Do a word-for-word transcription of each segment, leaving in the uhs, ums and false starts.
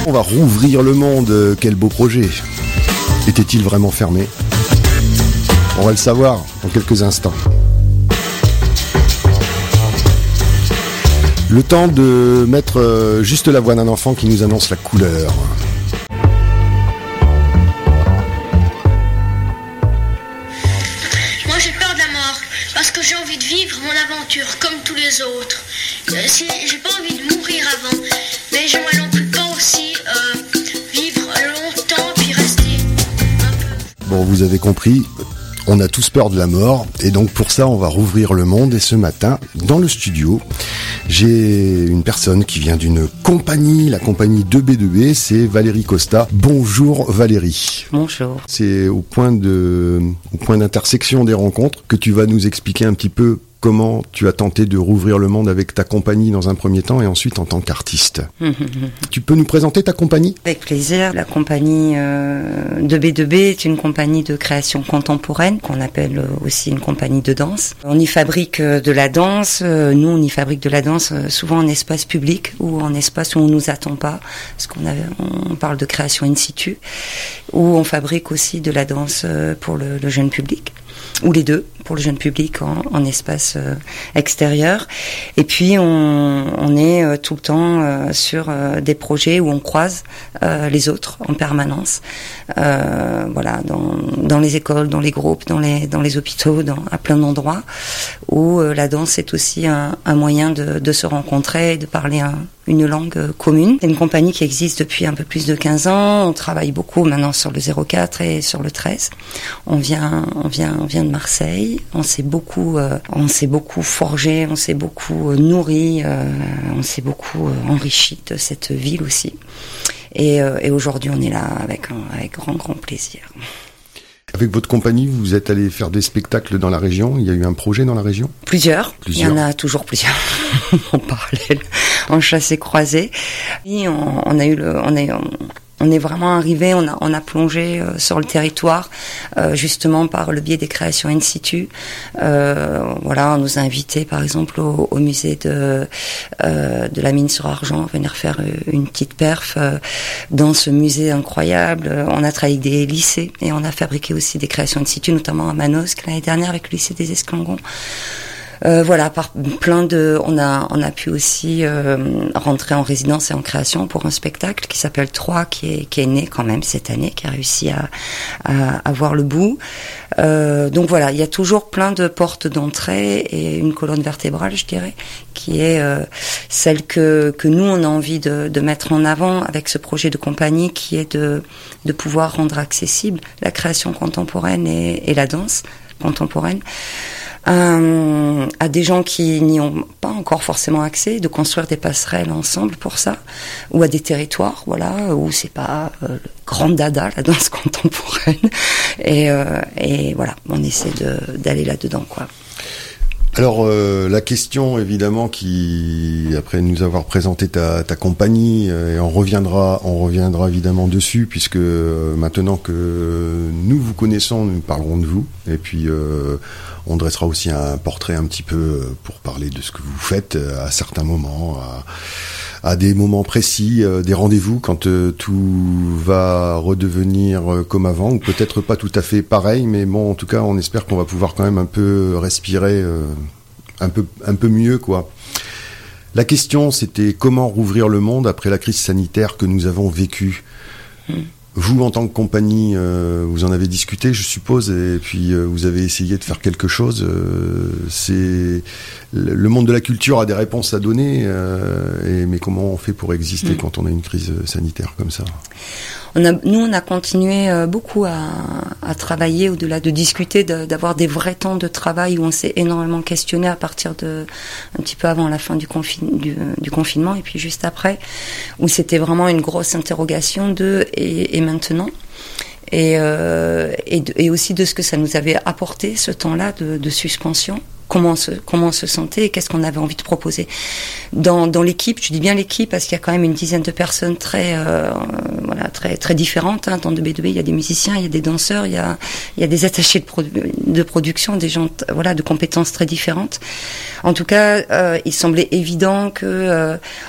On va rouvrir le monde, quel beau projet. Était-il vraiment fermé ? On va le savoir dans quelques instants. Le temps de mettre juste la voix d'un enfant qui nous annonce la couleur. Moi j'ai peur de la mort, parce que j'ai envie de vivre mon aventure comme tous les autres. Euh, si, j'ai pas envie de mourir avant, mais j'aimerais non plus pas aussi euh, vivre longtemps puis rester un peu... Bon, vous avez compris, on a tous peur de la mort, et donc pour ça on va rouvrir le monde. Et ce matin, dans le studio, j'ai une personne qui vient d'une compagnie, la compagnie deux B deux B, c'est Valérie Costa. Bonjour Valérie. Bonjour. C'est au point de, au point d'intersection des rencontres que tu vas nous expliquer un petit peu comment tu as tenté de rouvrir le monde avec ta compagnie dans un premier temps et ensuite en tant qu'artiste. Tu peux nous présenter ta compagnie ? Avec plaisir. La compagnie euh, deux B deux B est une compagnie de création contemporaine qu'on appelle aussi une compagnie de danse. On y fabrique de la danse. Nous, on y fabrique de la danse souvent en espace public ou en espace où on nous attend pas, parce qu'on a, on parle de création in situ, où on fabrique aussi de la danse pour le, le jeune public. Ou les deux, pour le jeune public en, en espace euh, extérieur. Et puis on, on est euh, tout le temps euh, sur euh, des projets où on croise euh, les autres en permanence. Euh, voilà, dans, dans les écoles, dans les groupes, dans les, dans les hôpitaux, dans, à plein d'endroits où euh, la danse est aussi un, un moyen de, de se rencontrer et de parler un, une langue euh, commune. C'est une compagnie qui existe depuis un peu plus de quinze ans. On travaille beaucoup maintenant sur le zéro quatre et sur le treize. On vient, on vient, on vient de Marseille. On s'est beaucoup, euh, on s'est beaucoup forgé, on s'est beaucoup euh, nourri, euh, on s'est beaucoup euh, enrichi de cette ville aussi. Et, euh, et aujourd'hui, on est là avec, un, avec grand, grand plaisir. Avec votre compagnie, vous êtes allé faire des spectacles dans la région. Il y a eu un projet dans la région ? Plusieurs. Plusieurs. Il y en a toujours plusieurs en parallèle, en chasse et croisée. Et on, on a eu le, on a eu, on, On est vraiment arrivé, on a, on a plongé euh, sur le territoire, euh, justement par le biais des créations in situ. Euh, voilà, on nous a invités, par exemple, au, au musée de euh, de la mine sur argent, à venir faire une petite perf euh, dans ce musée incroyable. On a travaillé avec des lycées et on a fabriqué aussi des créations in situ, notamment à Manosque l'année dernière avec le lycée des Esclangons. Euh, voilà, par plein de, on a, on a pu aussi euh, rentrer en résidence et en création pour un spectacle qui s'appelle trois, qui est, qui est né quand même cette année, qui a réussi à, à, à voir le bout. Euh, donc voilà, il y a toujours plein de portes d'entrée et une colonne vertébrale, je dirais, qui est euh, celle que que nous on a envie de, de mettre en avant avec ce projet de compagnie, qui est de de pouvoir rendre accessible la création contemporaine et, et la danse contemporaine. Euh, à des gens qui n'y ont pas encore forcément accès, de construire des passerelles ensemble pour ça, ou à des territoires, voilà, où c'est pas euh, le grand dada, la danse contemporaine, et, euh, et voilà, on essaie de, d'aller là-dedans, quoi. Alors euh, la question évidemment qui, après nous avoir présenté ta, ta compagnie, euh, et on reviendra, on reviendra évidemment dessus, puisque euh, maintenant que nous vous connaissons, nous parlerons de vous, et puis euh, on dressera aussi un portrait un petit peu pour parler de ce que vous faites à certains moments, à, à des moments précis, euh, des rendez-vous quand euh, tout va redevenir euh, comme avant, ou peut-être pas tout à fait pareil, mais bon, en tout cas, on espère qu'on va pouvoir quand même un peu respirer euh, un peu, un peu mieux, quoi. La question, c'était comment rouvrir le monde après la crise sanitaire que nous avons vécue. Mmh. Vous, en tant que compagnie, euh, vous en avez discuté, je suppose, et puis euh, vous avez essayé de faire quelque chose. Euh, c'est le monde de la culture a des réponses à donner, euh, et, mais comment on fait pour exister mmh. quand on a une crise sanitaire comme ça ? On a, nous, on a continué euh, beaucoup à, à travailler, au-delà de discuter, de, d'avoir des vrais temps de travail où on s'est énormément questionné à partir de un petit peu avant la fin du, confin, du, du confinement et puis juste après, où c'était vraiment une grosse interrogation de et, et maintenant. Et, euh, et, de, et aussi de ce que ça nous avait apporté, ce temps-là de, de suspension. Comment on se, comment on se sentait et qu'est-ce qu'on avait envie de proposer. Dans, dans l'équipe, je dis bien l'équipe parce qu'il y a quand même une dizaine de personnes très, euh, voilà, très, très différentes. Hein. Dans deux B deux B, il y a des musiciens, il y a des danseurs, il y a, il y a des attachés de, produ- de production, des gens, voilà, de compétences très différentes. En tout cas, euh, il semblait évident que euh,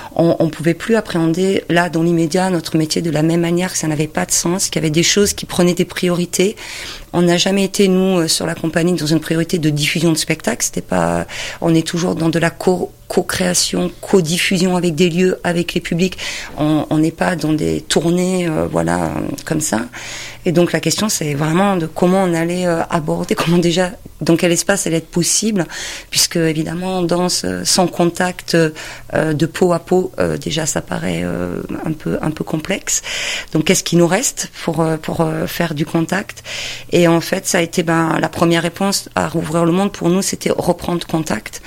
on, on pouvait plus appréhender là dans l'immédiat notre métier de la même manière, que ça n'avait pas de sens, qu'il y avait des choses qui prenaient des priorités. On n'a jamais été, nous, sur la compagnie, dans une priorité de diffusion de spectacles. C'était pas, on est toujours dans de la co- co-création, co-diffusion avec des lieux, avec les publics. On n'est pas dans des tournées, euh, voilà, comme ça. Et donc la question, c'est vraiment de comment on allait euh, aborder, comment déjà, dans quel espace allait être possible, puisque évidemment on danse sans contact euh, de peau à peau. Euh, déjà, ça paraît euh, un peu un peu complexe. Donc, qu'est-ce qui nous reste pour euh, pour euh, faire du contact? Et en fait, ça a été ben la première réponse à Rouvrir le Monde pour nous, c'était reprendre contact.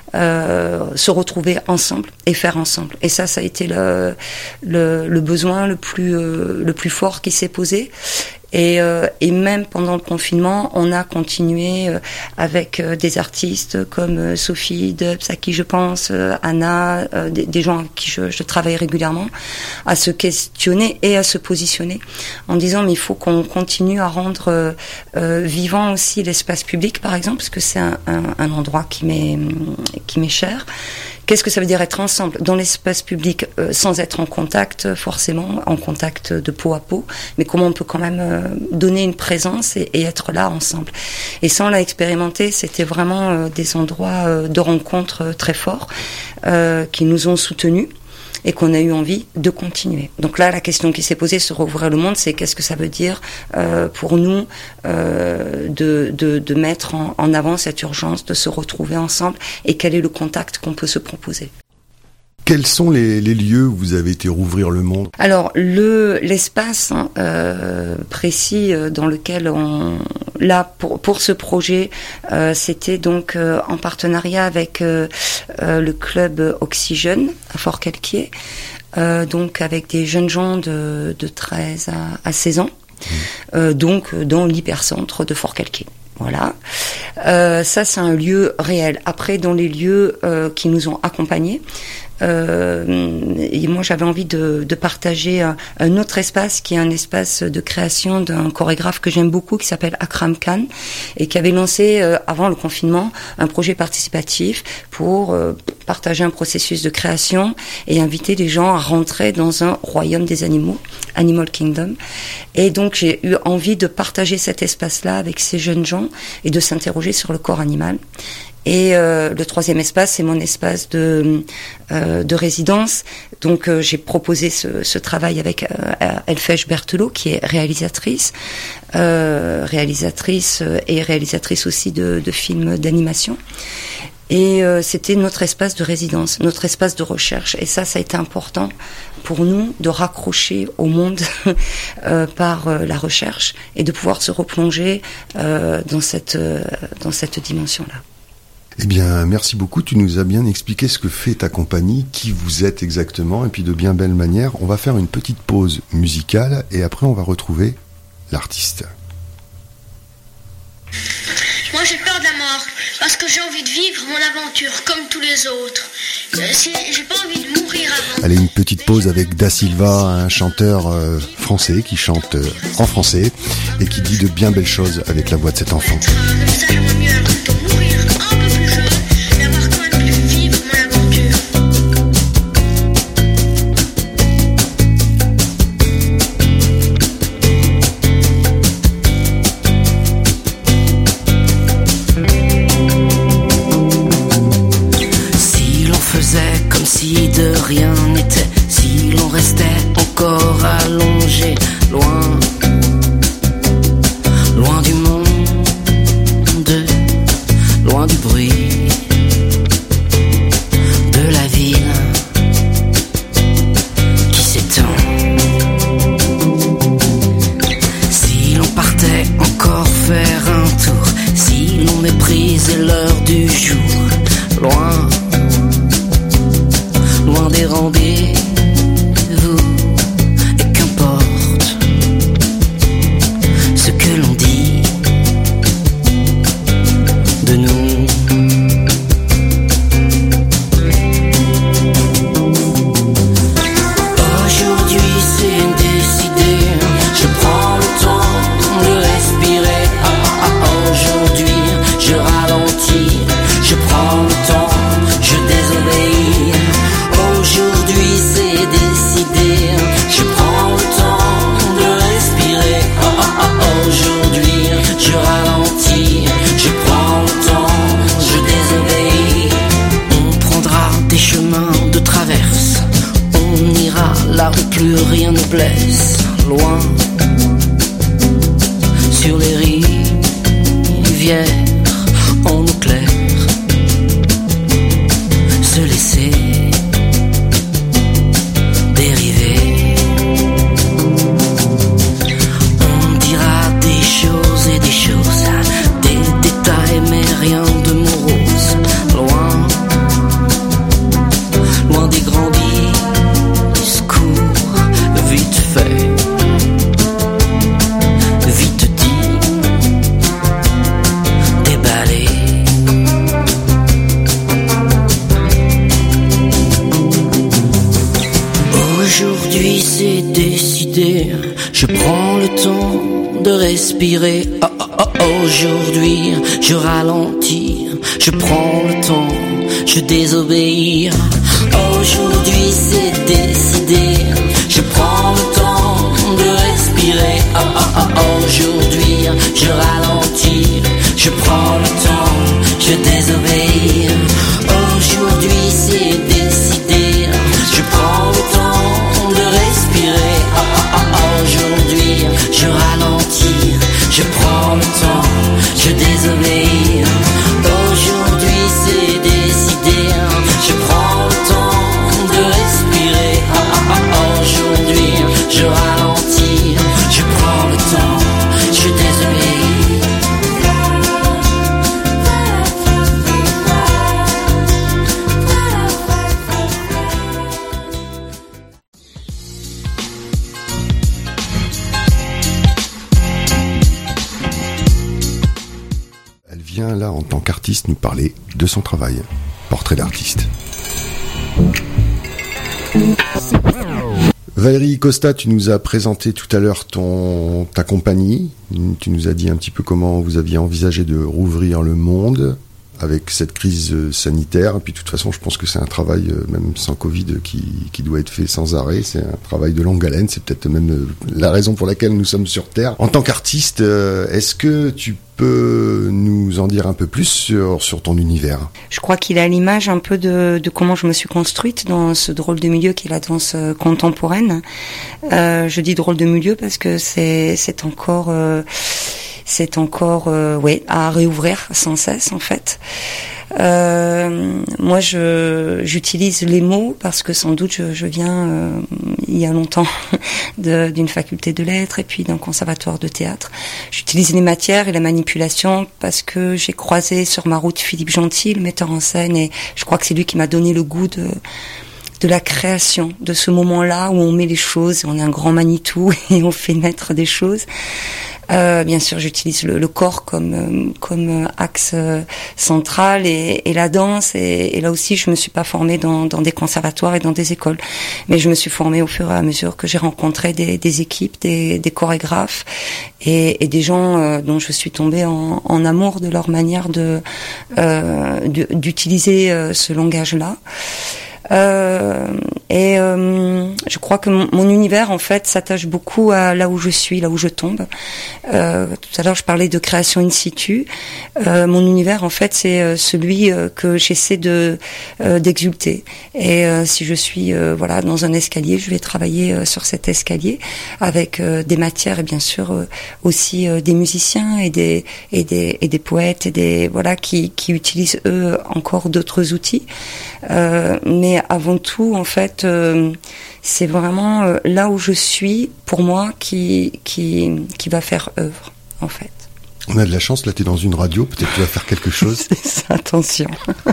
Euh, se retrouver ensemble et faire ensemble. Et ça, ça a été le, le, le besoin le plus, euh, le plus fort qui s'est posé. Et, euh, et même pendant le confinement, on a continué euh, avec euh, des artistes comme euh, Sophie Dubs, à qui je pense, euh, Anna, euh, des, des gens avec qui je, je travaille régulièrement, à se questionner et à se positionner en disant mais il faut qu'on continue à rendre euh, euh, vivant aussi l'espace public, par exemple, parce que c'est un, un, un endroit qui m'est, qui m'est cher. Qu'est-ce que ça veut dire être ensemble dans l'espace public euh, sans être en contact, forcément, en contact de peau à peau, mais comment on peut quand même euh, donner une présence et, et être là ensemble. Et ça, on l'a expérimenté, c'était vraiment euh, des endroits euh, de rencontres euh, très forts euh, qui nous ont soutenus et qu'on a eu envie de continuer. Donc là, la question qui s'est posée sur Rouvrir le Monde, c'est qu'est-ce que ça veut dire euh, pour nous euh, de, de, de mettre en, en avant cette urgence, de se retrouver ensemble, et quel est le contact qu'on peut se proposer. Quels sont les, les lieux où vous avez été Rouvrir le Monde? Alors, le, l'espace hein, euh, précis euh, dans lequel on... Là, pour, pour ce projet, euh, c'était donc euh, en partenariat avec euh, euh, le club Oxygène à Forcalquier, euh, donc avec des jeunes gens de, de treize à seize ans, mmh. euh, donc dans l'hypercentre de Forcalquier. Voilà, euh, ça c'est un lieu réel. Après, dans les lieux euh, qui nous ont accompagnés, euh, et moi j'avais envie de, de partager un, un autre espace qui est un espace de création d'un chorégraphe que j'aime beaucoup, qui s'appelle Akram Khan, et qui avait lancé euh, avant le confinement un projet participatif pour euh, partager un processus de création et inviter les gens à rentrer dans un royaume des animaux, Animal Kingdom. Et donc j'ai eu envie de partager cet espace-là avec ces jeunes gens et de s'interroger sur le corps animal. Et euh, le troisième espace, c'est mon espace de, euh, de résidence. Donc euh, j'ai proposé ce, ce travail avec euh, Elfèche Berthelot, qui est réalisatrice, euh, réalisatrice et réalisatrice aussi de, de films d'animation. Et euh, c'était notre espace de résidence, notre espace de recherche. Et ça, ça a été important pour nous de raccrocher au monde euh, par euh, la recherche et de pouvoir se replonger euh, dans cette, euh, dans cette dimension-là. Eh bien, merci beaucoup. Tu nous as bien expliqué ce que fait ta compagnie, qui vous êtes exactement, et puis de bien belle manière. On va faire une petite pause musicale et après on va retrouver l'artiste. Moi j'ai peur de la mort parce que j'ai envie de vivre mon aventure comme tous les autres. Euh, si, j'ai pas envie de mourir avant. Allez, une petite pause avec Da Silva, un chanteur euh, français qui chante euh, en français et qui dit de bien belles choses avec la voix de cet enfant. Ça, j'aimerais mieux plutôt mourir un peu plus jeune, mais avoir quand même pu vivre mon aventure. Comme si de rien n'était, si l'on restait encore allongé, loin, loin du monde, loin du bruit de la ville qui s'étend. Si l'on partait encore faire un tour, si l'on méprisait l'heure du jour, loin, loin des rendez-vous, et qu'importe ce que l'on dit de nous. Aujourd'hui c'est décidé, je prends le temps de respirer. Ah, ah, ah, aujourd'hui je ralentis, je prends le temps, je désobéis. Aujourd'hui plus rien ne blesse. Loin, sur les rivières, en eau claire, se laisser dériver. On dira des choses et des choses, des détails mais rien de morose. Loin, loin des grands discours, vite fait, vite dit, déballé. Aujourd'hui c'est décidé, je prends le temps de respirer. Oh, oh, oh, aujourd'hui je ralentis, je prends le temps, je désobéis. Aujourd'hui c'est décidé, je prends le temps de respirer. Oh, oh, oh, aujourd'hui je ralentis, je prends le temps, je désobéis. Aujourd'hui c'est décidé, je prends le temps de respirer. Oh, oh, oh, aujourd'hui je ralentis, je prends le temps, je désobéis. Aujourd'hui c'est décidé, je prends le temps de respirer. Oh, oh, oh, aujourd'hui je ralentis, je prends le temps, je désobéis. Elle vient là en tant qu'artiste nous parler de son travail. Portrait d'artiste. Valérie Costa, tu nous as présenté tout à l'heure ton ta compagnie. Tu nous as dit un petit peu comment vous aviez envisagé de rouvrir le monde avec cette crise sanitaire. Et puis de toute façon, je pense que c'est un travail, même sans Covid, qui, qui doit être fait sans arrêt. C'est un travail de longue haleine. C'est peut-être même la raison pour laquelle nous sommes sur Terre. En tant qu'artiste, est-ce que tu peux nous en dire un peu plus sur, sur ton univers? Je crois qu'il a l'image un peu de, de comment je me suis construite dans ce drôle de milieu qui est la danse contemporaine. Euh, je dis drôle de milieu parce que c'est, c'est encore... Euh, c'est encore euh, ouais, à réouvrir sans cesse en fait. Euh, moi je j'utilise les mots parce que sans doute je, je viens euh, il y a longtemps de, d'une faculté de lettres et puis d'un conservatoire de théâtre. J'utilise les matières et la manipulation parce que j'ai croisé sur ma route Philippe Gentil, le metteur en scène, et je crois que c'est lui qui m'a donné le goût de de la création, de ce moment-là où on met les choses, on est un grand Manitou et on fait naître des choses. Euh, bien sûr, j'utilise le, le corps comme comme axe central et, et la danse. Et, et là aussi, je me suis pas formée dans, dans des conservatoires et dans des écoles, mais je me suis formée au fur et à mesure que j'ai rencontré des, des équipes, des, des chorégraphes et, et des gens euh, dont je suis tombée en, en amour de leur manière de, euh, de d'utiliser euh, ce langage-là. Euh, et euh, je crois que mon, mon univers en fait s'attache beaucoup à là où je suis, là où je tombe. Euh, tout à l'heure je parlais de création in situ. Euh, mon univers en fait c'est celui euh, que j'essaie de euh, d'exulter. Et euh, si je suis euh, voilà dans un escalier, je vais travailler euh, sur cet escalier avec euh, des matières et bien sûr euh, aussi euh, des musiciens et des et des et des poètes et des voilà qui qui utilisent eux encore d'autres outils. Euh, mais avant tout, en fait, euh, c'est vraiment euh, là où je suis, pour moi, qui qui qui va faire œuvre, en fait. On a de la chance, là, t'es dans une radio, peut-être que tu vas faire quelque chose. C'est ça, attention.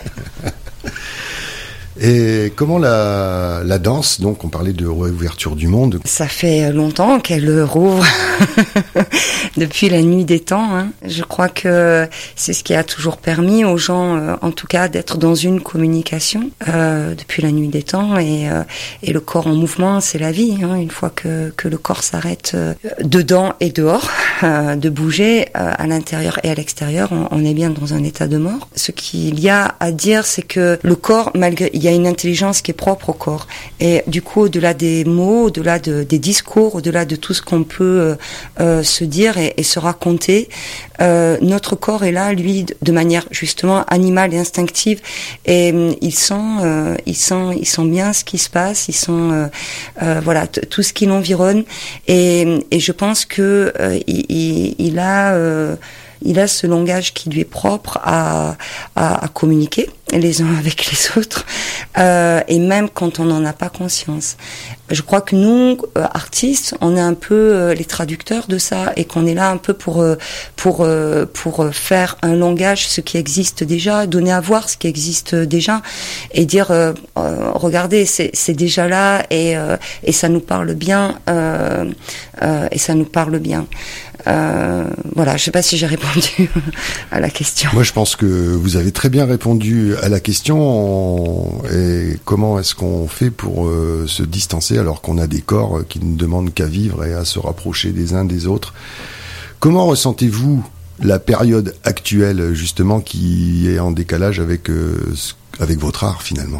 Et comment la, la danse, donc on parlait de réouverture du monde. Ça fait longtemps qu'elle rouvre, depuis la nuit des temps. Hein. Je crois que c'est ce qui a toujours permis aux gens, euh, en tout cas, d'être dans une communication euh, depuis la nuit des temps. Et, euh, et le corps en mouvement, c'est la vie. Hein. Une fois que, que le corps s'arrête euh, dedans et dehors, euh, de bouger euh, à l'intérieur et à l'extérieur, on, on est bien dans un état de mort. Ce qu'il y a à dire, c'est que le corps, malgré... Il y a une intelligence qui est propre au corps. Et du coup, au-delà des mots, au-delà de, des discours, au-delà de tout ce qu'on peut euh, euh, se dire et, et se raconter, euh, notre corps est là, lui, de manière justement animale et instinctive. Et euh, il sent, euh, il sent, il sent bien ce qui se passe. Il sent, euh, euh, voilà, t- tout ce qui l'environne. Et, et je pense que euh, il, il, il a euh, il a ce langage qui lui est propre à, à, à communiquer les uns avec les autres, euh, et même quand on n'en a pas conscience. Je crois que nous, euh, artistes, on est un peu euh, les traducteurs de ça, et qu'on est là un peu pour euh, pour euh, pour faire un langage, ce qui existe déjà, donner à voir ce qui existe déjà, et dire euh, euh, regardez, c'est c'est déjà là, et euh, et ça nous parle bien, euh, euh, et ça nous parle bien. Euh, voilà, je sais pas si j'ai répondu à la question. Moi, je pense que vous avez très bien répondu à la question. Et comment est-ce qu'on fait pour euh, se distancer alors qu'on a des corps qui ne demandent qu'à vivre et à se rapprocher des uns des autres? Comment ressentez-vous la période actuelle, justement, qui est en décalage avec euh, avec votre art, finalement?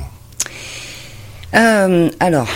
euh, Alors...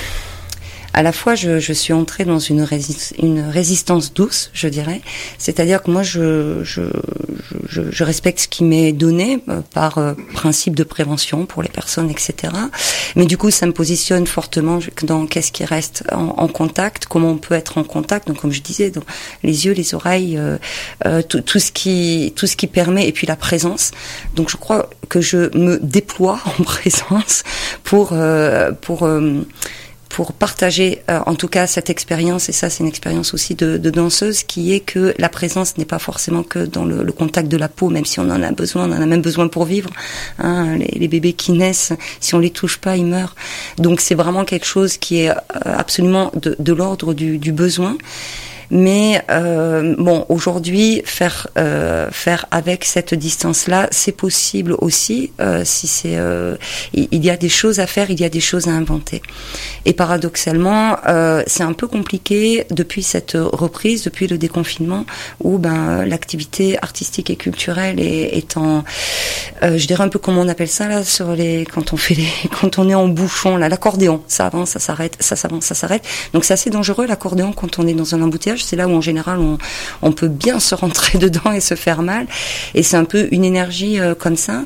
À la fois, je, je suis entrée dans une, rési- une résistance douce, je dirais. C'est-à-dire que moi, je, je, je, je respecte ce qui m'est donné euh, par euh, principe de prévention pour les personnes, et cetera. Mais du coup, ça me positionne fortement dans qu'est-ce qui reste en, en contact, comment on peut être en contact. Donc, comme je disais, dans les yeux, les oreilles, euh, euh, tout, tout ce qui, tout ce qui permet, et puis la présence. Donc, je crois que je me déploie en présence pour, euh, pour. Euh, pour partager euh, en tout cas cette expérience, et ça c'est une expérience aussi de, de danseuse, qui est que la présence n'est pas forcément que dans le, le contact de la peau, même si on en a besoin, on en a même besoin pour vivre, hein, les, les bébés qui naissent, si on les touche pas, ils meurent. Donc c'est vraiment quelque chose qui est euh, absolument de, de l'ordre du, du besoin. Mais euh, bon, aujourd'hui, faire euh, faire avec cette distance-là, c'est possible aussi. Euh, si c'est, euh, il y a des choses à faire, il y a des choses à inventer. Et paradoxalement, euh, c'est un peu compliqué depuis cette reprise, depuis le déconfinement, où ben l'activité artistique et culturelle est, est en, euh, je dirais un peu comme on appelle ça là sur les, quand on fait les, quand on est en bouchon là, l'accordéon, ça avance, ça s'arrête, ça s'avance, ça s'arrête. Donc c'est assez dangereux l'accordéon quand on est dans un embouteillage. C'est là où en général on, on peut bien se rentrer dedans et se faire mal, et c'est un peu une énergie euh, comme ça.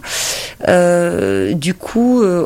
Euh, du coup, euh,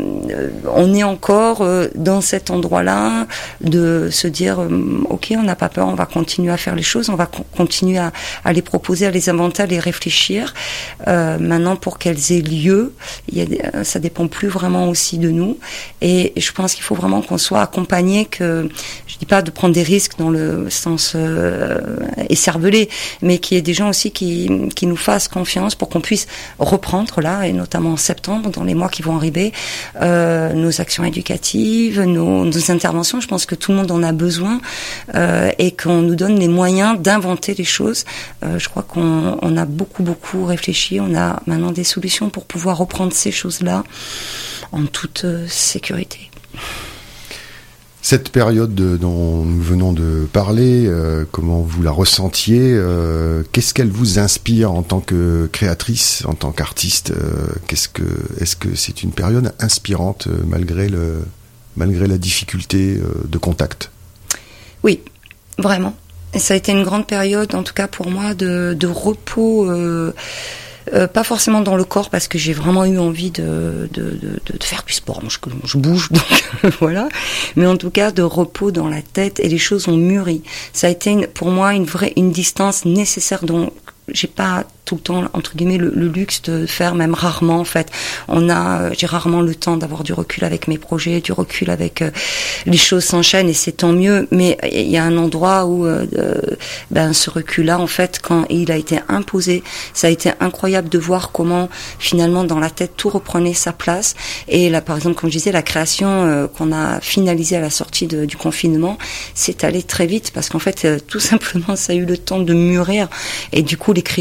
on est encore euh, dans cet endroit-là de se dire euh, ok, on n'a pas peur, on va continuer à faire les choses, on va co- continuer à, à les proposer, à les inventer, à les réfléchir. Euh, maintenant, pour qu'elles aient lieu, il y a des, ça dépend plus vraiment aussi de nous, et je pense qu'il faut vraiment qu'on soit accompagné, que je dis pas de prendre des risques dans le sens euh, écervelé, mais qu'il y ait des gens aussi qui, qui nous fassent confiance pour qu'on puisse reprendre là, et notamment en septembre, dans les mois qui vont arriver, euh, nos actions éducatives, nos, nos interventions. Je pense que tout le monde en a besoin, euh, et qu'on nous donne les moyens d'inventer les choses. Euh, je crois qu'on on a beaucoup beaucoup réfléchi, on a maintenant des solutions pour pouvoir reprendre ces choses-là en toute euh, sécurité. Cette période de, dont nous venons de parler, euh, comment vous la ressentiez, euh, qu'est-ce qu'elle vous inspire en tant que créatrice, en tant qu'artiste, euh, qu'est-ce que, est-ce que c'est une période inspirante euh, malgré le, malgré la difficulté euh, de contact? Oui, vraiment. Et ça a été une grande période, en tout cas pour moi, de, de repos. Euh, Euh, pas forcément dans le corps, parce que j'ai vraiment eu envie de de de, de faire du sport. Moi, je, je bouge, donc voilà. Mais en tout cas, de repos dans la tête, et les choses ont mûri. Ça a été une, pour moi une vraie une distance nécessaire, dont j'ai pas tout le temps entre guillemets le, le luxe de faire, même rarement en fait. On a, euh, j'ai rarement le temps d'avoir du recul avec mes projets, du recul avec euh, les choses s'enchaînent, et c'est tant mieux. Mais il y a un endroit où euh, euh, ben ce recul-là, en fait, quand il a été imposé, ça a été incroyable de voir comment finalement dans la tête tout reprenait sa place. Et là, par exemple, comme je disais, la création euh, qu'on a finalisée à la sortie de, du confinement, c'est allé très vite, parce qu'en fait, euh, tout simplement, ça a eu le temps de mûrir, et du coup, l'écriture est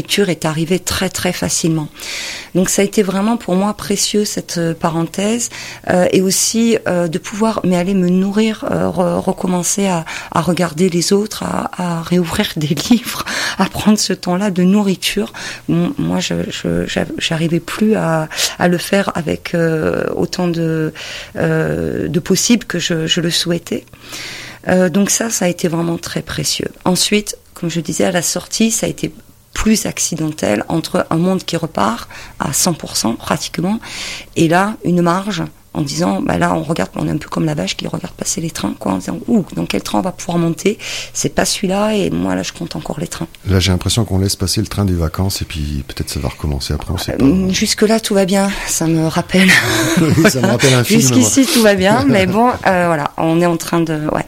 arrivait très très facilement. Donc ça a été vraiment pour moi précieux cette euh, parenthèse euh, et aussi euh, de pouvoir mais aller me nourrir, euh, re- recommencer à, à regarder les autres, à, à réouvrir des livres, à prendre ce temps-là de nourriture. Bon, moi, je, je j'arrivais plus à, à le faire avec euh, autant de euh, de possible que je, je le souhaitais. Euh, donc ça, ça a été vraiment très précieux. Ensuite, comme je disais, à la sortie, ça a été plus accidentel entre un monde qui repart à cent pour cent pratiquement, et là, une marge en disant, bah là, on regarde, on est un peu comme la vache qui regarde passer les trains, quoi, en disant, ouh, dans quel train on va pouvoir monter? C'est pas celui-là, et moi, là, je compte encore les trains. Là, j'ai l'impression qu'on laisse passer le train des vacances, et puis peut-être ça va recommencer après, on sait pas. Euh, jusque-là, tout va bien, ça me rappelle. Oui, ça me rappelle un film. Jusqu'ici, tout va bien, mais bon, euh, voilà, on est en train de, ouais.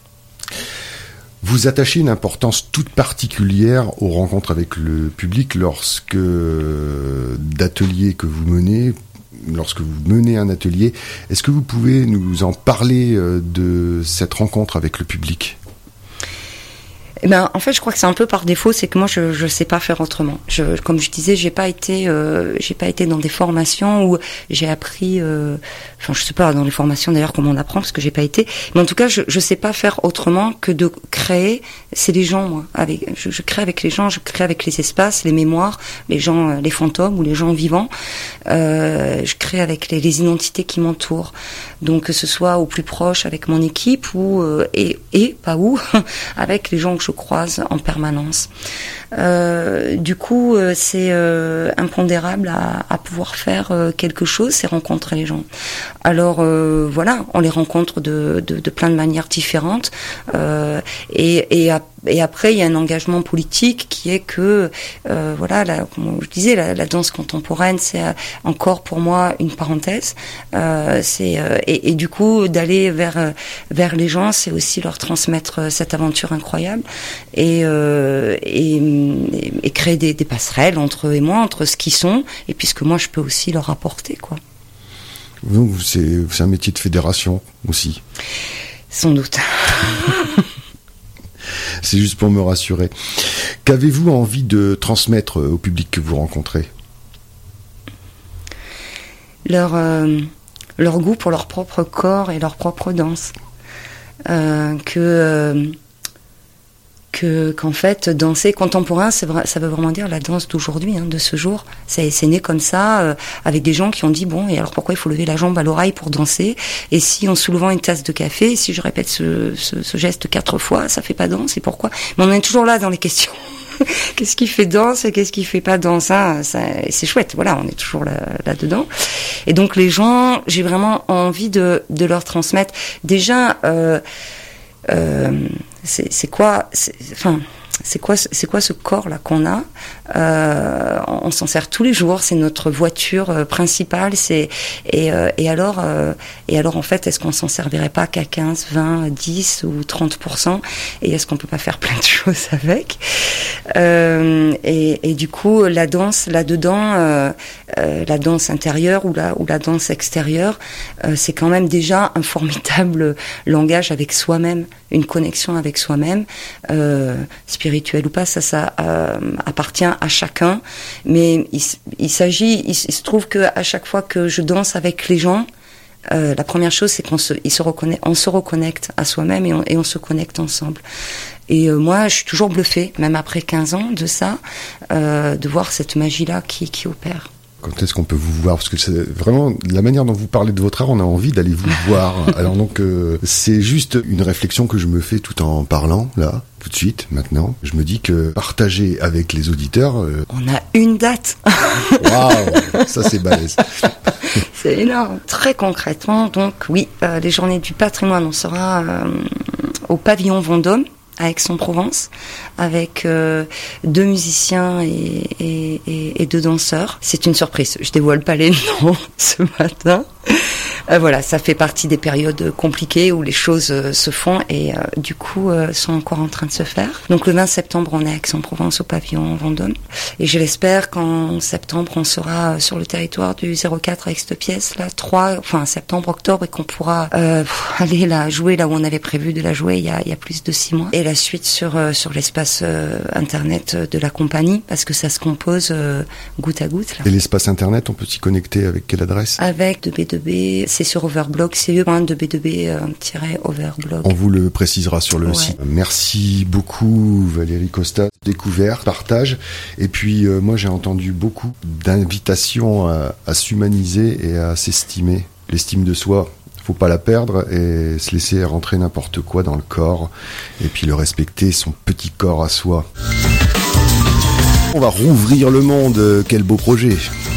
Vous attachez une importance toute particulière aux rencontres avec le public lorsque d'ateliers que vous menez, lorsque vous menez un atelier. Est-ce que vous pouvez nous en parler de cette rencontre avec le public ? Eh ben, en fait, je crois que c'est un peu par défaut, c'est que moi, je je sais pas faire autrement. Je, comme je disais, j'ai pas été, euh, j'ai pas été dans des formations où j'ai appris, euh, enfin, je sais pas dans les formations d'ailleurs comment on apprend parce que j'ai pas été. Mais en tout cas, je je sais pas faire autrement que de créer. C'est les gens, moi. Avec, je, je crée avec les gens, je crée avec les espaces, les mémoires, les gens, les fantômes ou les gens vivants. Euh, je crée avec les, les identités qui m'entourent. Donc que ce soit au plus proche avec mon équipe ou euh, et et pas où avec les gens que je croise en permanence. Euh, du coup, euh, c'est euh, impondérable à, à pouvoir faire euh, quelque chose, c'est rencontrer les gens. Alors euh, voilà, on les rencontre de, de, de plein de manières différentes. Euh, et, et, à, et après, il y a un engagement politique qui est que, euh, voilà, la, comme je disais, la, la danse contemporaine, c'est encore pour moi une parenthèse. Euh, c'est euh, et, et du coup, d'aller vers vers les gens, c'est aussi leur transmettre cette aventure incroyable. Et, euh, et, et créer des, des passerelles entre eux et moi, entre ce qu'ils sont et puis ce que moi je peux aussi leur apporter, quoi. Donc c'est, c'est un métier de fédération aussi. Sans doute. C'est juste pour me rassurer. Qu'avez-vous envie de transmettre au public que vous rencontrez ? Leur, euh, leur goût pour leur propre corps et leur propre danse. Euh, que... Euh, que qu'en fait danser contemporain, c'est vrai, ça veut vraiment dire la danse d'aujourd'hui, hein, de ce jour. C'est, c'est né comme ça, euh, avec des gens qui ont dit bon, et alors pourquoi il faut lever la jambe à l'oreille pour danser ? Et si en soulevant une tasse de café, si je répète ce, ce, ce geste quatre fois, ça fait pas danse ? Et pourquoi ? Mais on est toujours là dans les questions. Qu'est-ce qui fait danse et qu'est-ce qui fait pas danse, hein, ça, c'est chouette, voilà, on est toujours là, là-dedans. Et donc les gens, j'ai vraiment envie de, de leur transmettre déjà... Euh, euh, c'est, c'est quoi, c'est, enfin, c'est quoi, c'est quoi ce corps-là qu'on a ? euh, on, on s'en sert tous les jours, c'est notre voiture euh, principale. C'est et, euh, et alors, euh, et alors en fait, est-ce qu'on s'en servirait pas qu'à quinze, vingt, dix ou trente pour cent ? Et est-ce qu'on peut pas faire plein de choses avec ? euh, et, et du coup, la danse là-dedans, euh, euh, la danse intérieure ou la ou la danse extérieure, euh, c'est quand même déjà un formidable langage avec soi-même, une connexion avec soi-même. Euh, spirituel ou pas, ça, ça euh, appartient à chacun. Mais il, il s'agit, il, il se trouve que à chaque fois que je danse avec les gens, euh, la première chose, c'est qu'on se, il se reconnaît, on se reconnecte à soi-même et on, et on se connecte ensemble. Et euh, moi, je suis toujours bluffée, même après quinze ans de ça, euh, de voir cette magie-là qui, qui opère. Quand est-ce qu'on peut vous voir ? Parce que c'est vraiment la manière dont vous parlez de votre art, on a envie d'aller vous voir. Alors donc, euh, c'est juste une réflexion que je me fais tout en parlant, là, tout de suite, maintenant. Je me dis que partager avec les auditeurs... Euh... On a une date. Waouh, ça c'est balèze. C'est énorme. Très concrètement, donc oui, euh, les Journées du Patrimoine, on sera euh, au Pavillon Vendôme, à Aix-en-Provence, avec euh, deux musiciens et, et, et, et deux danseurs. C'est une surprise, je dévoile pas les noms ce matin. euh, voilà, ça fait partie des périodes compliquées où les choses euh, se font et euh, du coup euh, sont encore en train de se faire. Donc le vingt septembre, on est à Aix-en-Provence au pavillon Vendôme et je l'espère qu'en septembre, on sera sur le territoire du zéro quatre avec cette pièce là, trois, enfin septembre, octobre et qu'on pourra euh, aller la jouer là où on avait prévu de la jouer il y a, il y a plus de six mois. Et la suite sur euh, sur l'espace euh, internet de la compagnie parce que ça se compose euh, goutte à goutte. Là. Et l'espace internet, on peut s'y connecter avec quelle adresse ? Avec deux B deux B, c'est sur Overblog, c'est e point deux B deux B tiret overblog. On vous le précisera sur le ouais. site. Merci beaucoup Valérie Costa, découverte, partage. Et puis euh, moi j'ai entendu beaucoup d'invitations à, à s'humaniser et à s'estimer. L'estime de soi, faut pas la perdre et se laisser rentrer n'importe quoi dans le corps. Et puis le respecter, son petit corps à soi. On va rouvrir le monde, quel beau projet.